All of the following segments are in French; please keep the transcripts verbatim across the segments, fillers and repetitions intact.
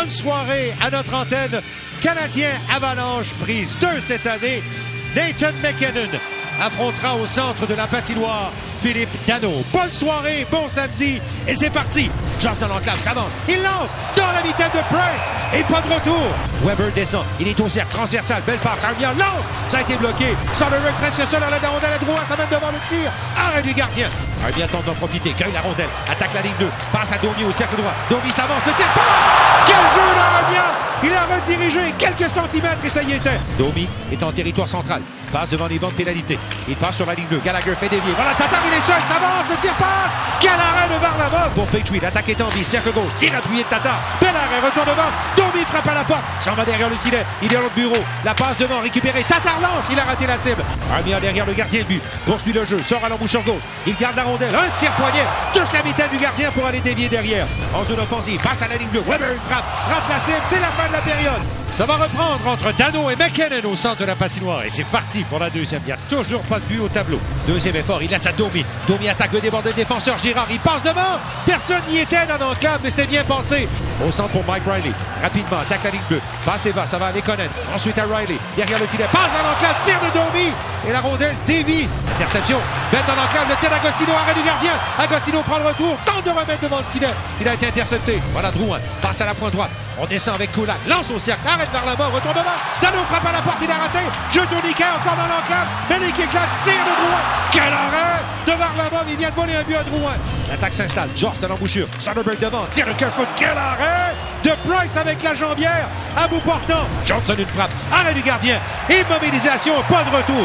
bonne soirée à notre antenne. Canadien Avalanche, prise deux cette année. Nathan MacKinnon affrontera au centre de la patinoire Philippe Danault. Bonne soirée, bon samedi, et c'est parti. Josh dans l'enclave, s'avance, il lance dans la vitesse de Price, et pas de retour. Weber descend, il est au cercle, transversal, belle passe, Armia lance, ça a été bloqué. Soderberg presque seul à la rondelle à droite, ça mène devant le tir. Arrêt du gardien. Armia tente d'en profiter, cueille la rondelle, attaque la ligne deux, passe à Domi au cercle droit. Domi s'avance, le tir passe. Quel jeu d'Armia! Il a redirigé quelques centimètres et ça y était. Domi est en territoire central, passe devant les bancs de pénalité. Il passe sur la ligne deux, Gallagher fait dévier. Voilà, Tatar, il est seul, s'avance, le tir passe. Quel arrêt de Varlamov pour Petrie, l'attaque est en vie, cercle gauche, tir appuyé de Tatar. Bel arrêt, retour devant, Domi frappe à la porte, s'en va derrière le filet, il est dans le bureau, la passe devant, récupérée, Tatar lance, il a raté la cible. Armia derrière le gardien de but, poursuit le jeu, sort à l'embouchure gauche, il garde la rondelle, un tir poignet, touche la mitaine du gardien pour aller dévier derrière. En zone offensive, passe à la ligne bleue, Weber une frappe, rate la cible, c'est la fin de la période. Ça va reprendre entre Danault et MacKinnon au centre de la patinoire. Et c'est parti pour la deuxième. Il n'y a toujours pas de but au tableau. Deuxième effort, il laisse à Domi. Domi attaque le débordé défenseur. Girard, il passe devant. Personne n'y était dans l'enclave, mais c'était bien pensé. Au centre pour Mike Riley. Rapidement, attaque la ligne bleue. Passe et va, ça va à Lekonen. Ensuite à Riley. Derrière le filet, passe dans l'enclave, tir de Domi. Et la rondelle dévie. Interception. Ben dans l'enclave, le tir d'Agostino. Arrêt du gardien. Agostino prend le retour. Tente de remettre devant le filet. Il a été intercepté. Voilà Drouin. Passe à la pointe droite. On descend avec Kulak, lance au cercle, arrête vers la mort, retourne devant, Danault frappe à la porte, il a raté, jeu tourniquet encore dans l'enclave, Benick éclate, tire de Drouin, quel arrêt de Varlamov, il vient de voler un but à Drouin. L'attaque s'installe, George à l'embouchure, Soderberg devant, tire de Kerfoot, quel arrêt de Price avec la jambière, à bout portant, Johnson une frappe, arrêt du gardien, immobilisation, pas de retour.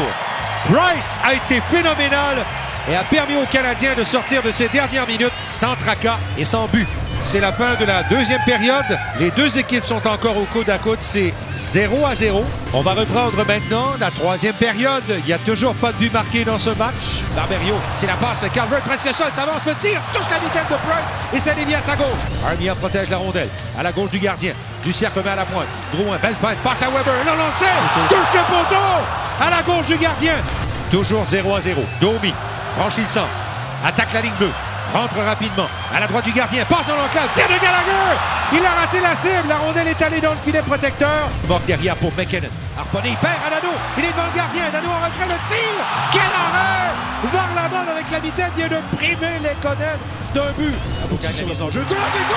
Price a été phénoménal et a permis aux Canadiens de sortir de ces dernières minutes sans tracas et sans but. C'est la fin de la deuxième période. Les deux équipes sont encore au coude à coude. C'est zéro à zéro. On va reprendre maintenant la troisième période. Il n'y a toujours pas de but marqué dans ce match. Barberio, c'est la passe. Calvert presque seul. S'avance le tir. Touche la vitesse de Price. Et ça dévie à sa gauche. Armia protège la rondelle. À la gauche du gardien. Du cercle met à la pointe. Drouin, belle feinte. Passe à Weber. Non lancé. Touche le poteau. À la gauche du gardien. Toujours zéro à zéro. Domi franchit le centre. Attaque la ligne bleue. Rentre rapidement, à la droite du gardien, passe dans l'enclave, tir de Gallagher! Il a raté la cible, la rondelle est allée dans le filet protecteur. Manque derrière pour MacKinnon. Harponné, il perd à Danault, il est devant le gardien, Danault en retrait, le tir! Quel arrêt! Varlamov avec la vitesse vient de priver Lekonen d'un but. Abouti sur le jeu, Kulak et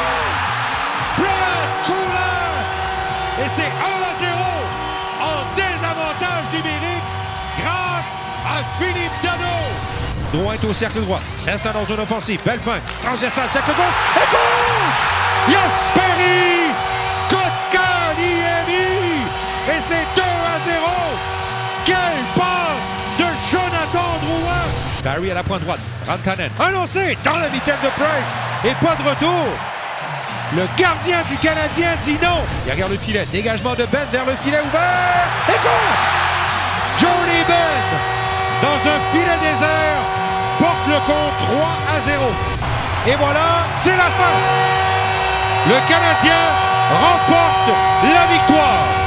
goal! Brad Kulak! Et c'est un à zéro en désavantage numérique grâce à Philippe Danault. Drouin est au cercle droit, s'installe dans une offensive, belle fin, transversale, cercle gauche, et goal! Jesperi Kotkaniemi! Et c'est deux à zéro! Quelle passe de Jonathan Drouin! Barry à la pointe droite, Rantanen, un lancé dans la vitesse de Price, et pas de retour! Le gardien du Canadien dit non! Derrière le filet, dégagement de Ben vers le filet ouvert, et goal! Jordie Benn, dans un filet désert, porte le compte trois à zéro. Et voilà, c'est la fin. Le Canadien remporte la victoire.